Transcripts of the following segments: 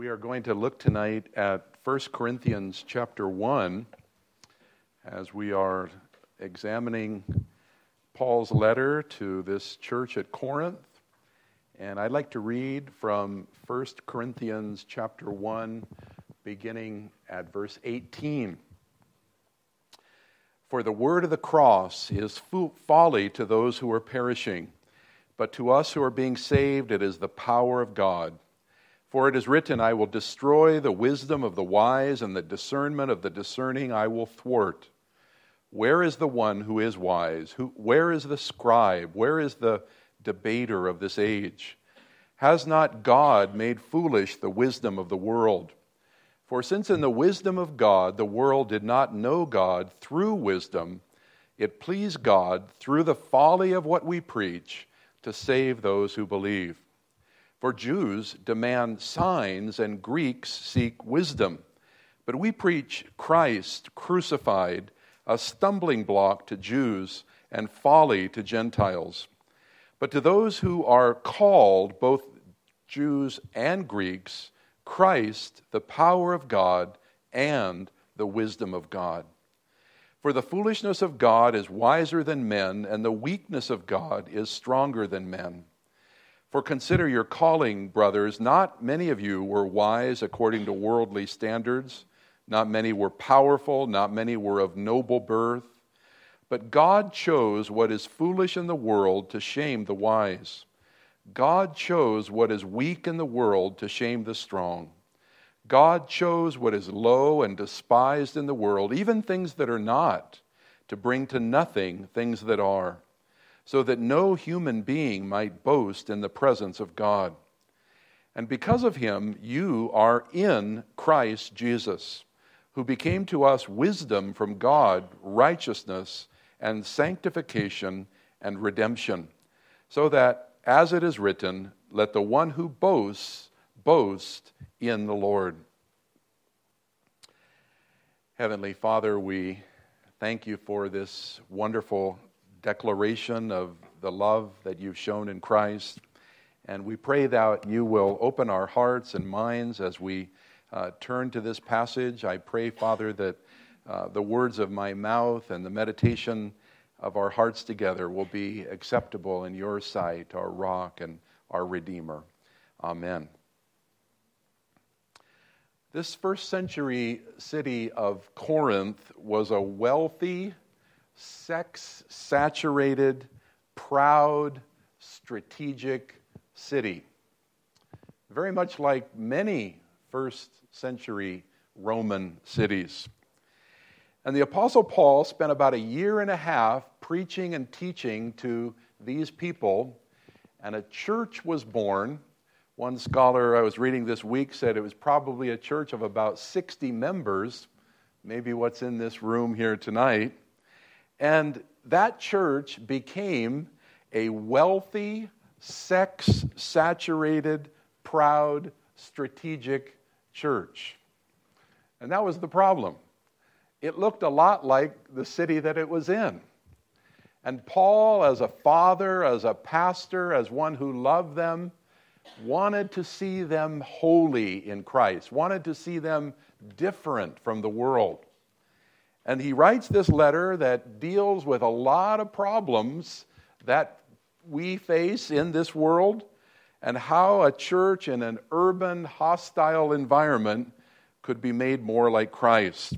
We are going to look tonight at 1 Corinthians chapter 1 as we are examining Paul's letter to this church at Corinth. And I'd like to read from 1 Corinthians chapter 1, beginning at verse 18. For the word of the cross is folly to those who are perishing, but to us who are being saved it is the power of God. For it is written, I will destroy the wisdom of the wise, and the discernment of the discerning I will thwart. Where is the one who is wise? Where is the scribe? Where is the debater of this age? Has not God made foolish the wisdom of the world? For since in the wisdom of God the world did not know God through wisdom, it pleased God through the folly of what we preach to save those who believe. For Jews demand signs and Greeks seek wisdom. But we preach Christ crucified, a stumbling block to Jews and folly to Gentiles. But to those who are called, both Jews and Greeks, Christ, the power of God and the wisdom of God. For the foolishness of God is wiser than men, and the weakness of God is stronger than men. For consider your calling, brothers. Not many of you were wise according to worldly standards. Not many were powerful. Not many were of noble birth. But God chose what is foolish in the world to shame the wise. God chose what is weak in the world to shame the strong. God chose what is low and despised in the world, even things that are not, to bring to nothing things that are, so that no human being might boast in the presence of God. And because of him, you are in Christ Jesus, who became to us wisdom from God, righteousness and sanctification and redemption, so that, as it is written, let the one who boasts, boast in the Lord. Heavenly Father, we thank you for this wonderful declaration of the love that you've shown in Christ. And we pray that you will open our hearts and minds as we turn to this passage. I pray, Father, that the words of my mouth and the meditation of our hearts together will be acceptable in your sight, our rock and our Redeemer. Amen. This first century city of Corinth was a wealthy, sex-saturated, proud, strategic city. Very much like many first-century Roman cities. And the Apostle Paul spent about a year and a half preaching and teaching to these people, and a church was born. One scholar I was reading this week said it was probably a church of about 60 members, maybe what's in this room here tonight. And that church became a wealthy, sex-saturated, proud, strategic church. And that was the problem. It looked a lot like the city that it was in. And Paul, as a father, as a pastor, as one who loved them, wanted to see them holy in Christ, wanted to see them different from the world. And he writes this letter that deals with a lot of problems that we face in this world and how a church in an urban, hostile environment could be made more like Christ.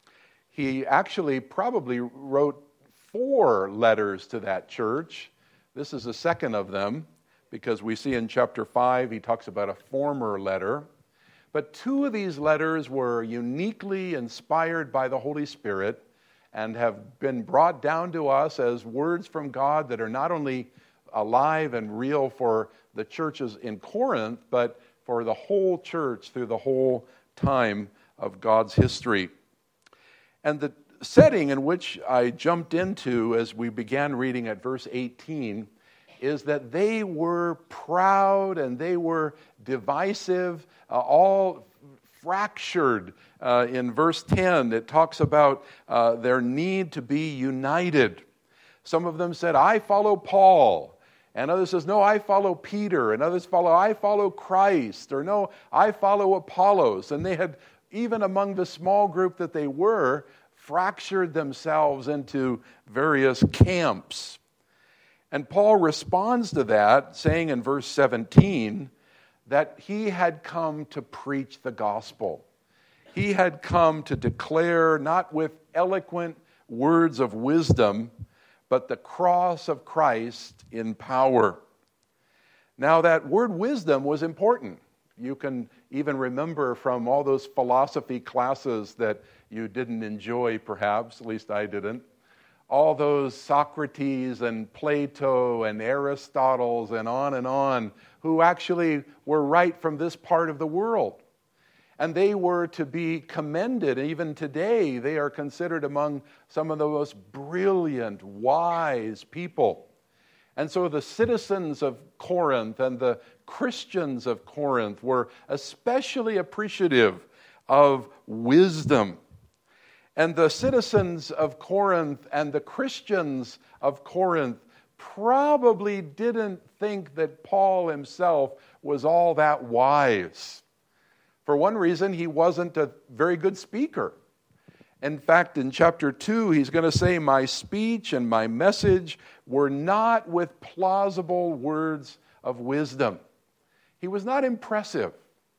He actually probably wrote 4 letters to that church. This is the second of them because we see in chapter 5 he talks about a former letter. But 2 of these letters were uniquely inspired by the Holy Spirit and have been brought down to us as words from God that are not only alive and real for the churches in Corinth, but for the whole church through the whole time of God's history. And the setting in which I jumped into as we began reading at verse 18 is that they were proud and they were divisive, all fractured. In verse 10, it talks about their need to be united. Some of them said, I follow Paul. And others says, no, I follow Peter. And others I follow Christ. Or no, I follow Apollos. And they had, even among the small group that they were, fractured themselves into various camps. And Paul responds to that, saying in verse 17 that he had come to preach the gospel. He had come to declare, not with eloquent words of wisdom, but the cross of Christ in power. Now, that word wisdom was important. You can even remember from all those philosophy classes that you didn't enjoy, perhaps, at least I didn't. All those Socrates and Plato and Aristotle and on, who actually were right from this part of the world. And they were to be commended. Even today, they are considered among some of the most brilliant, wise people. And so the citizens of Corinth and the Christians of Corinth were especially appreciative of wisdom. And the citizens of Corinth and the Christians of Corinth probably didn't think that Paul himself was all that wise. For one reason, he wasn't a very good speaker. In fact, in chapter 2, he's going to say, my speech and my message were not with plausible words of wisdom. He was not impressive.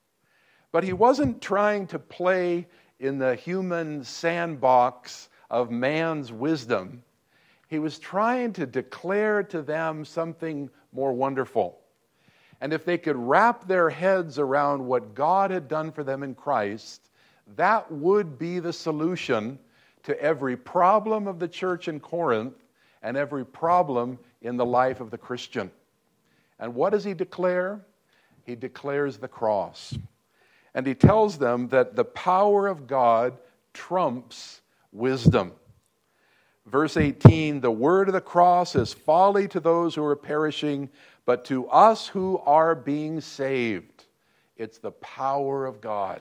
But he wasn't trying to play in the human sandbox of man's wisdom. He was trying to declare to them something more wonderful. And if they could wrap their heads around what God had done for them in Christ, that would be the solution to every problem of the church in Corinth and every problem in the life of the Christian. And what does he declare? He declares the cross. And he tells them that the power of God trumps wisdom. Verse 18, the word of the cross is folly to those who are perishing, but to us who are being saved, it's the power of God.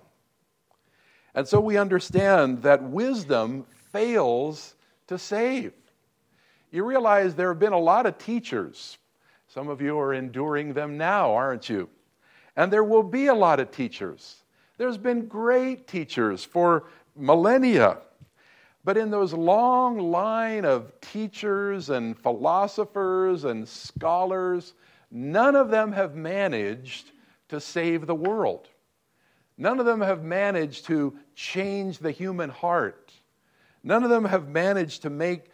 And so we understand that wisdom fails to save. You realize there have been a lot of teachers. Some of you are enduring them now, aren't you? And there will be a lot of teachers. There's been great teachers for millennia. But in those long line of teachers and philosophers and scholars, none of them have managed to save the world. None of them have managed to change the human heart. None of them have managed to make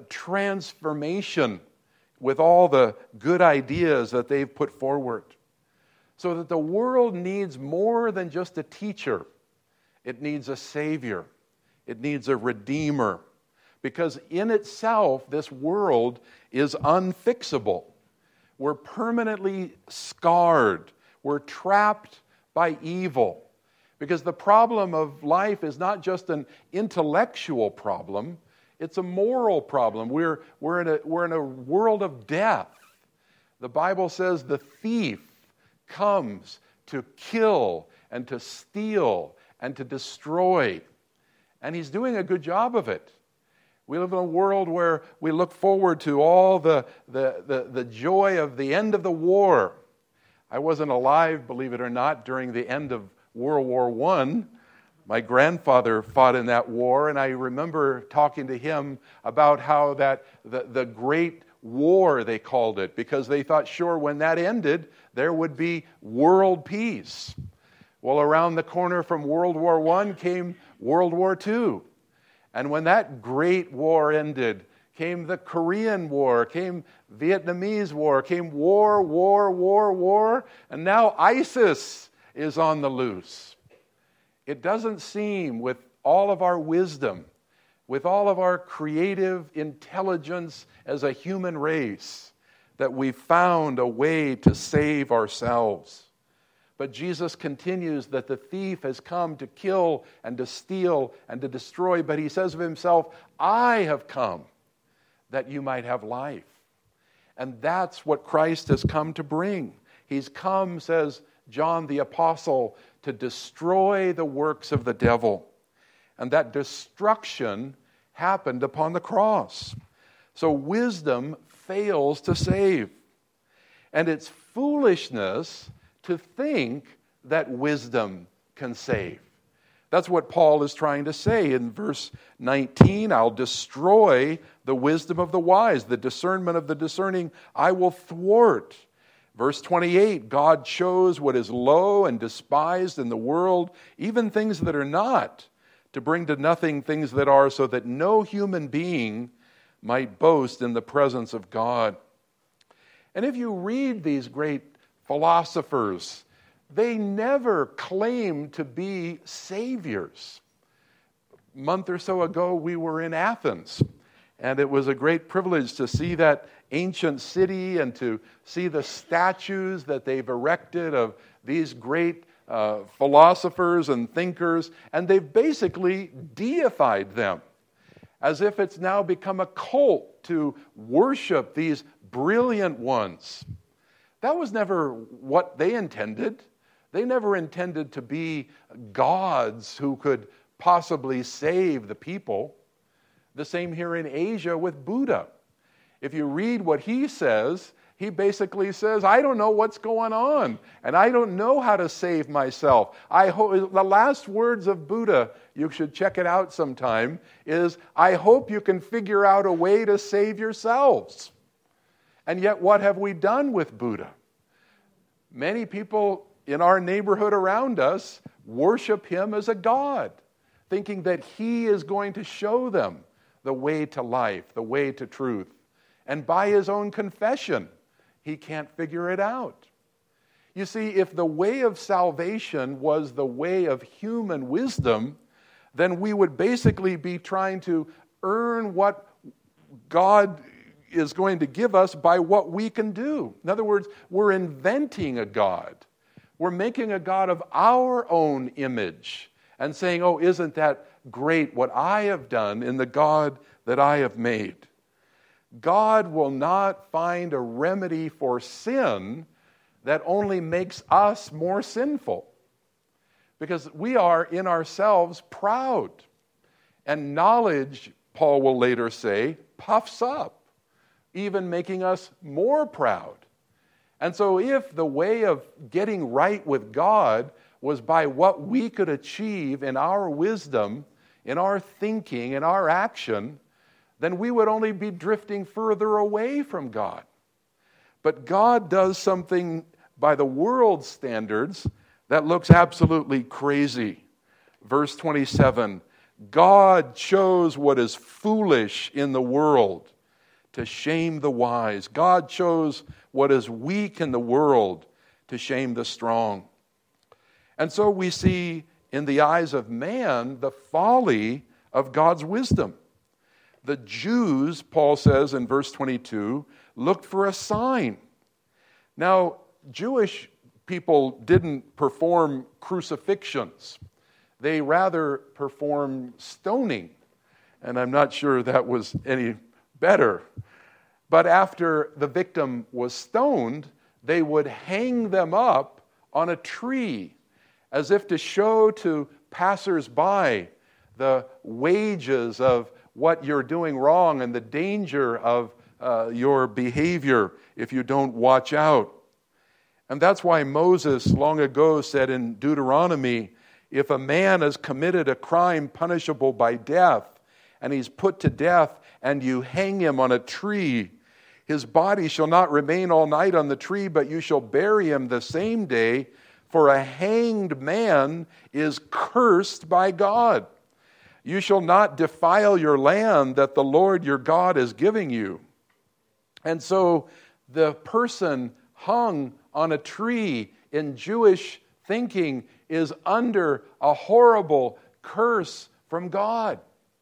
transformation with all the good ideas that they've put forward. So that the world needs more than just a teacher. It needs a savior. It needs a redeemer. Because in itself, this world is unfixable. We're permanently scarred. We're trapped by evil. Because the problem of life is not just an intellectual problem, it's a moral problem. We're in a world of death. The Bible says the thief comes to kill and to steal and to destroy. And he's doing a good job of it. We live in a world where we look forward to all the joy of the end of the war. I wasn't alive, believe it or not, during the end of World War I. My grandfather fought in that war, and I remember talking to him about how that the Great War, they called it, because they thought, sure, when that ended, there would be world peace. Well, around the corner from World War I came World War II. And when that great war ended, came the Korean War, came Vietnamese War, came war, and now ISIS is on the loose. It doesn't seem, with all of our wisdom, with all of our creative intelligence as a human race, that we've found a way to save ourselves. But Jesus continues that the thief has come to kill and to steal and to destroy. But he says of himself, I have come that you might have life. And that's what Christ has come to bring. He's come, says John the Apostle, to destroy the works of the devil. And that destruction happened upon the cross. So wisdom fails to save. And it's foolishness to think that wisdom can save. That's what Paul is trying to say in verse 19. I'll destroy the wisdom of the wise, the discernment of the discerning I will thwart. Verse 28, God chose what is low and despised in the world, even things that are not, to bring to nothing things that are, so that no human being might boast in the presence of God. And if you read these great philosophers, they never claimed to be saviors. A month or so ago, we were in Athens, and it was a great privilege to see that ancient city and to see the statues that they've erected of these great philosophers and thinkers, and they've basically deified them as if it's now become a cult to worship these brilliant ones. That was never what they intended. They never intended to be gods who could possibly save the people. The same here in Asia with Buddha. If you read what he says, he basically says, I don't know what's going on, and I don't know how to save myself. The last words of Buddha, you should check it out sometime, is, I hope you can figure out a way to save yourselves. And yet, what have we done with Buddha? Many people in our neighborhood around us worship him as a god, thinking that he is going to show them the way to life, the way to truth. And by his own confession, he can't figure it out. You see, if the way of salvation was the way of human wisdom, then we would basically be trying to earn what God is going to give us by what we can do. In other words, we're inventing a God. We're making a God of our own image and saying, oh, isn't that great what I have done in the God that I have made? God will not find a remedy for sin that only makes us more sinful. Because we are in ourselves proud. And knowledge, Paul will later say, puffs up, even making us more proud. And so if the way of getting right with God was by what we could achieve in our wisdom, in our thinking, in our action, then we would only be drifting further away from God. But God does something by the world's standards that looks absolutely crazy. Verse 27, God chose what is foolish in the world to shame the wise. God chose what is weak in the world to shame the strong. And so we see in the eyes of man the folly of God's wisdom. The Jews, Paul says in verse 22, looked for a sign. Now, Jewish people didn't perform crucifixions. They rather performed stoning. And I'm not sure that was any better. But after the victim was stoned, they would hang them up on a tree as if to show to passers-by the wages of what you're doing wrong and the danger of your behavior if you don't watch out. And that's why Moses long ago said in Deuteronomy, if a man has committed a crime punishable by death, and he's put to death, and you hang him on a tree, his body shall not remain all night on the tree, but you shall bury him the same day, for a hanged man is cursed by God. You shall not defile your land that the Lord your God is giving you. And so the person hung on a tree in Jewish thinking is under a horrible curse from God.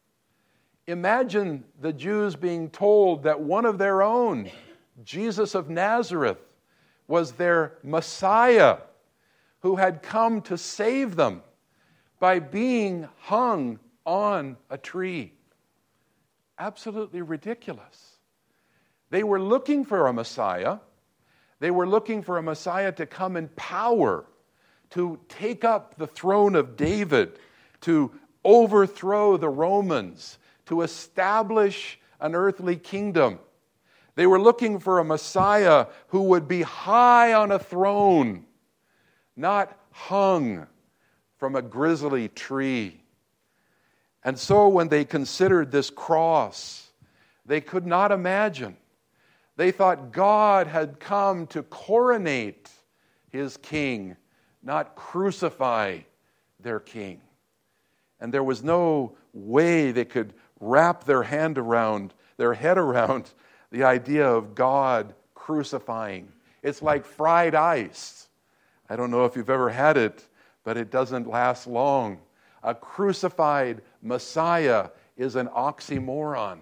Imagine the Jews being told that one of their own, Jesus of Nazareth, was their Messiah who had come to save them by being hung on a tree. Absolutely ridiculous. They were looking for a Messiah. They were looking for a Messiah to come in power, to take up the throne of David, to overthrow the Romans, to establish an earthly kingdom. They were looking for a Messiah who would be high on a throne, not hung from a grisly tree. And so when they considered this cross, they could not imagine. They thought God had come to coronate his king, not crucify their king. And there was no way they could wrap their head around the idea of God crucifying. It's like fried ice. I don't know if you've ever had it, but it doesn't last long. A crucified Messiah is an oxymoron.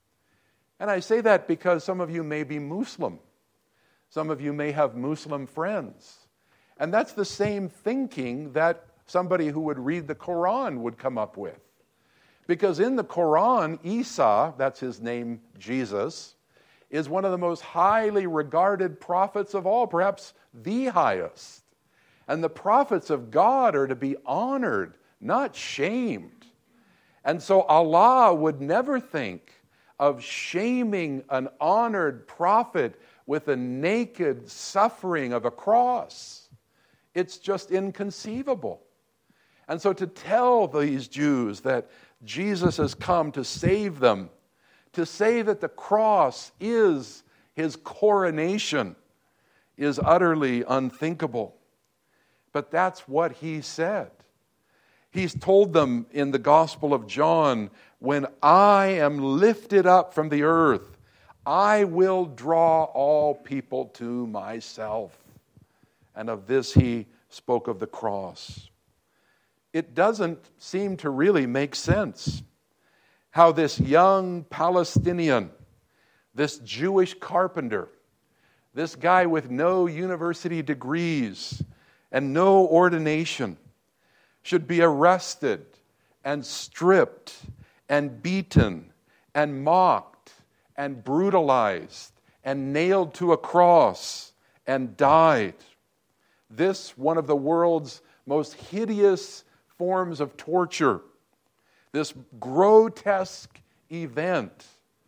And I say that because some of you may be Muslim. Some of you may have Muslim friends. And that's the same thinking that somebody who would read the Quran would come up with. Because in the Quran, Isa, that's his name, Jesus, is one of the most highly regarded prophets of all, perhaps the highest. And the prophets of God are to be honored, not shamed. And so Allah would never think of shaming an honored prophet with the naked suffering of a cross. It's just inconceivable. And so to tell these Jews that Jesus has come to save them, to say that the cross is his coronation, is utterly unthinkable. But that's what he said. He's told them in the Gospel of John, when I am lifted up from the earth, I will draw all people to myself. And of this he spoke of the cross. It doesn't seem to really make sense how this young Palestinian, this Jewish carpenter, this guy with no university degrees and no ordination, should be arrested and stripped and beaten and mocked and brutalized and nailed to a cross and died. This, one of the world's most hideous forms of torture, this grotesque event,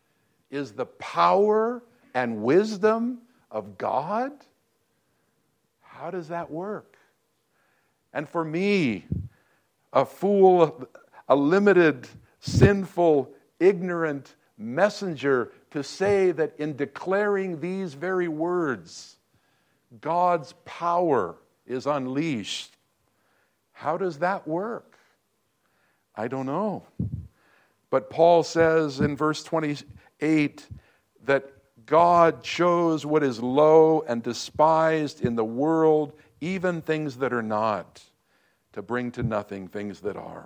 is the power and wisdom of God? How does that work? And for me, a fool, a limited, sinful, ignorant messenger, to say that in declaring these very words, God's power is unleashed. How does that work? I don't know. But Paul says in verse 28 that God chose what is low and despised in the world, even things that are not, to bring to nothing things that are.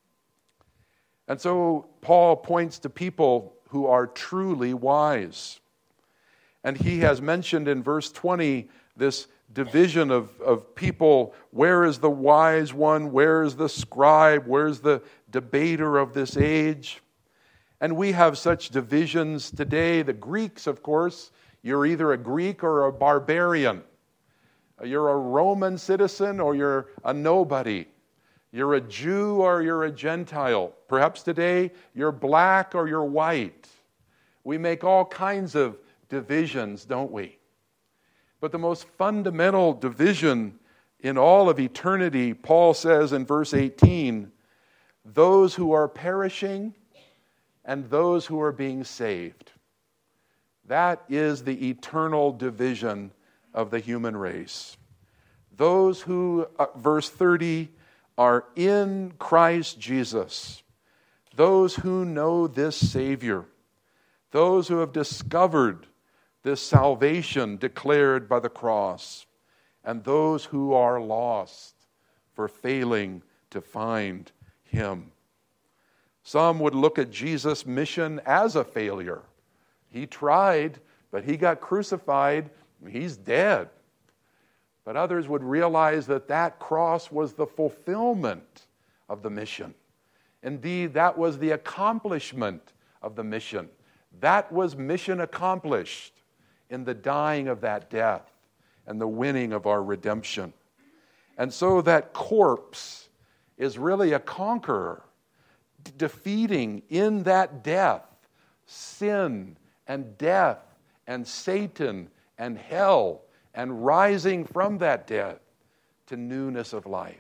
And so Paul points to people who are truly wise. And he has mentioned in verse 20 this division of people. Where is the wise one? Where is the scribe? Where's the debater of this age? And we have such divisions today. The Greeks, of course, you're either a Greek or a barbarian. You're a Roman citizen or you're a nobody. You're a Jew or you're a Gentile. Perhaps today you're black or you're white. We make all kinds of divisions, don't we? But the most fundamental division in all of eternity, Paul says in verse 18, those who are perishing and those who are being saved. That is the eternal division of the human race. Those who, verse 30, are in Christ Jesus. Those who know this Savior. Those who have discovered this salvation declared by the cross. And those who are lost for failing to find Him. Some would look at Jesus' mission as a failure. He tried, but He got crucified. He's dead. But others would realize that that cross was the fulfillment of the mission. Indeed, that was the accomplishment of the mission. That was mission accomplished in the dying of that death and the winning of our redemption. And so that corpse is really a conqueror, defeating in that death sin and death and Satan and hell and rising from that death to newness of life.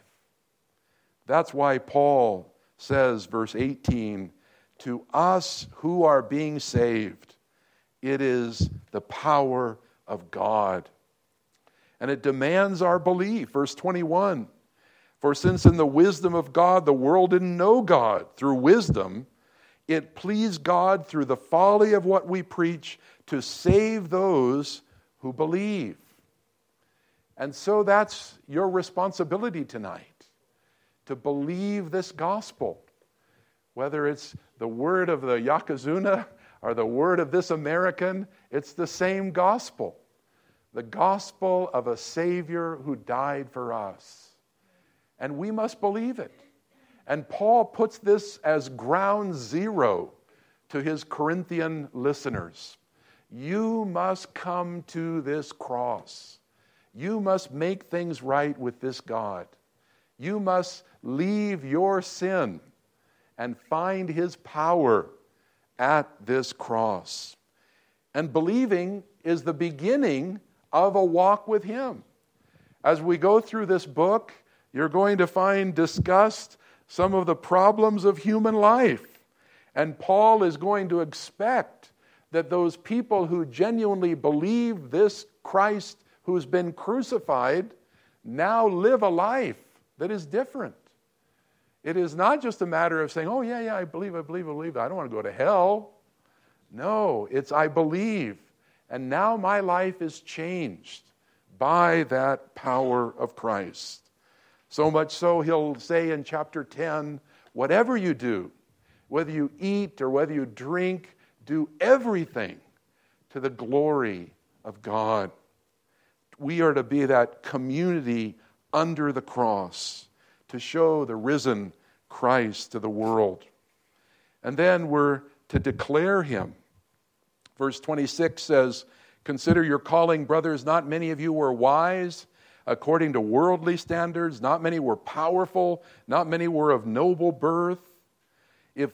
That's why Paul says, verse 18, to us who are being saved, it is the power of God. And it demands our belief. Verse 21, for since in the wisdom of God, the world didn't know God through wisdom, it pleased God through the folly of what we preach to save those who believe. And so that's your responsibility tonight, to believe this gospel. Whether it's the word of the Yokozuna or the word of this American, it's the same gospel. The gospel of a Savior who died for us. And we must believe it. And Paul puts this as ground zero to his Corinthian listeners. You must come to this cross. You must make things right with this God. You must leave your sin and find his power at this cross. And believing is the beginning of a walk with him. As we go through this book, you're going to find discussed some of the problems of human life. And Paul is going to expect that those people who genuinely believe this Christ who's been crucified now live a life that is different. It is not just a matter of saying, oh, yeah, I believe. I don't want to go to hell. No, it's I believe. And now my life is changed by that power of Christ. So much so, he'll say in chapter 10, whatever you do, whether you eat or whether you drink, do everything to the glory of God. We are to be that community under the cross to show the risen Christ to the world. And then we're to declare him. Verse 26 says, consider your calling, brothers, not many of you were wise according to worldly standards, not many were powerful, not many were of noble birth. If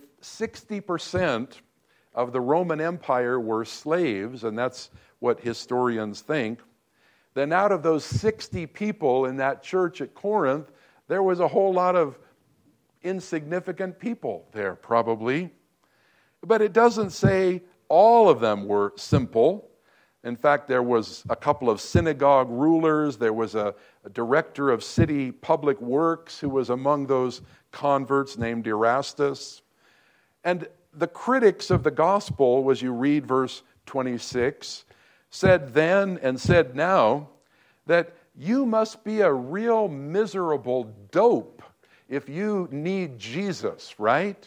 60% of the Roman Empire were slaves, and that's what historians think, then out of those 60 people in that church at Corinth, there was a whole lot of insignificant people there, probably. But it doesn't say all of them were simple. In fact, there was a couple of synagogue rulers. There was a director of city public works who was among those converts named Erastus. And the critics of the gospel, as you read verse 26, said then and said now that you must be a real miserable dope if you need Jesus, right?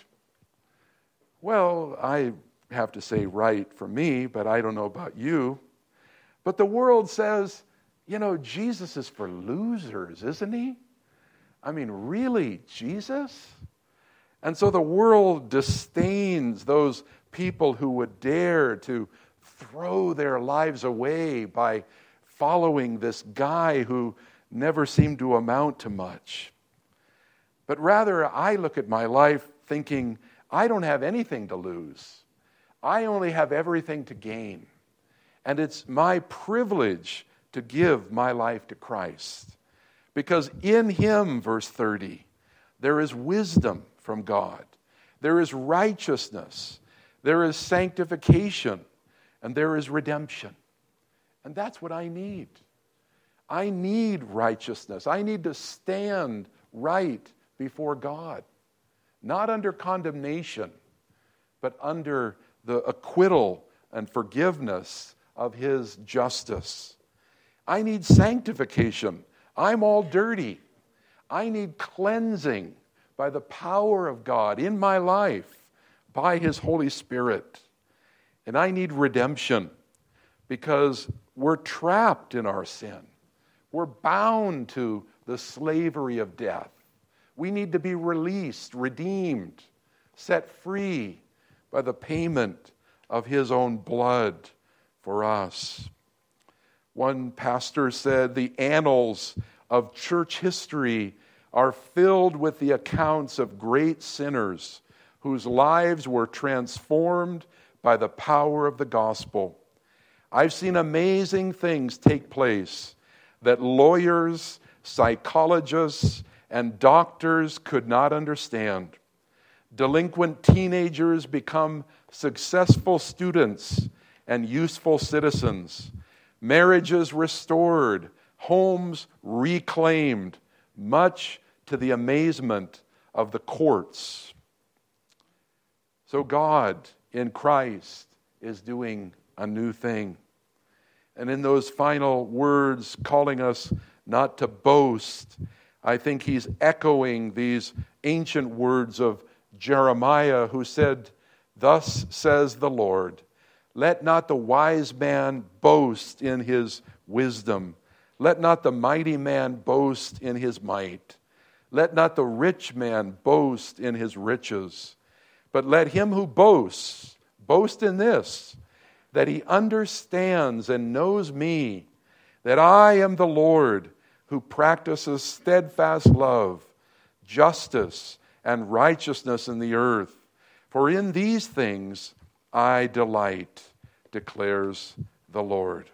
Well, I have to say right for me, but I don't know about you. But the world says, Jesus is for losers, isn't he? I mean, really, Jesus? And so the world disdains those people who would dare to throw their lives away by following this guy who never seemed to amount to much. But rather, I look at my life thinking, I don't have anything to lose. I only have everything to gain. And it's my privilege to give my life to Christ. Because in him, verse 30, there is wisdom from God. There is righteousness. There is sanctification. And there is redemption. And that's what I need. I need righteousness. I need to stand right before God. Not under condemnation, but under the acquittal and forgiveness of his justice. I need sanctification. I'm all dirty. I need cleansing by the power of God in my life, by his Holy Spirit. And I need redemption because we're trapped in our sin. We're bound to the slavery of death. We need to be released, redeemed, set free by the payment of his own blood for us. One pastor said, the annals of church history are filled with the accounts of great sinners whose lives were transformed by the power of the gospel. I've seen amazing things take place that lawyers, psychologists, and doctors could not understand. Delinquent teenagers become successful students and useful citizens. Marriages restored, homes reclaimed, much to the amazement of the courts. So God in Christ is doing a new thing. And in those final words calling us not to boast, I think he's echoing these ancient words of Jeremiah, who said, "Thus says the Lord, let not the wise man boast in his wisdom. Let not the mighty man boast in his might. Let not the rich man boast in his riches. But let him who boasts, boast in this, that he understands and knows me, that I am the Lord who practices steadfast love, justice, and righteousness in the earth. For in these things I delight, declares the Lord."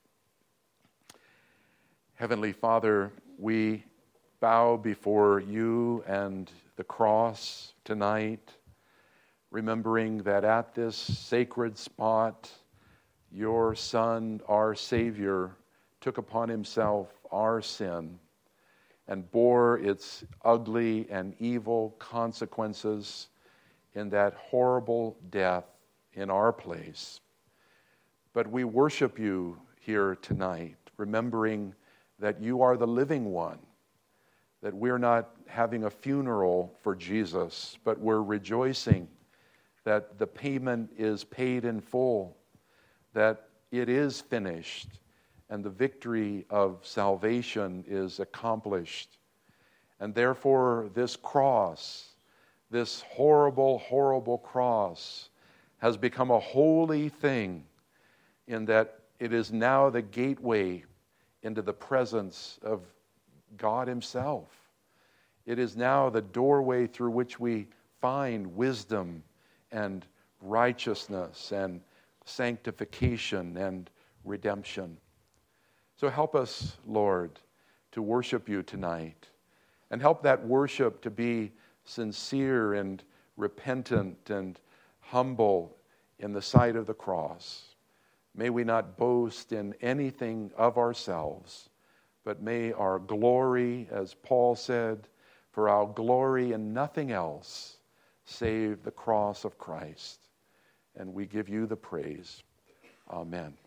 Heavenly Father, we bow before you and the cross tonight, remembering that at this sacred spot, your Son, our Savior, took upon himself our sin and bore its ugly and evil consequences in that horrible death in our place. But we worship you here tonight, remembering that you are the living one, that we're not having a funeral for Jesus, but we're rejoicing that the payment is paid in full, that it is finished, and the victory of salvation is accomplished. And therefore, this cross, this horrible, horrible cross, has become a holy thing in that it is now the gateway into the presence of God himself. It is now the doorway through which we find wisdom and righteousness and sanctification and redemption. So help us, Lord, to worship you tonight, and help that worship to be sincere and repentant and humble in the sight of the cross. May we not boast in anything of ourselves, but may our glory, as Paul said, for our glory in nothing else save the cross of Christ. And we give you the praise. Amen.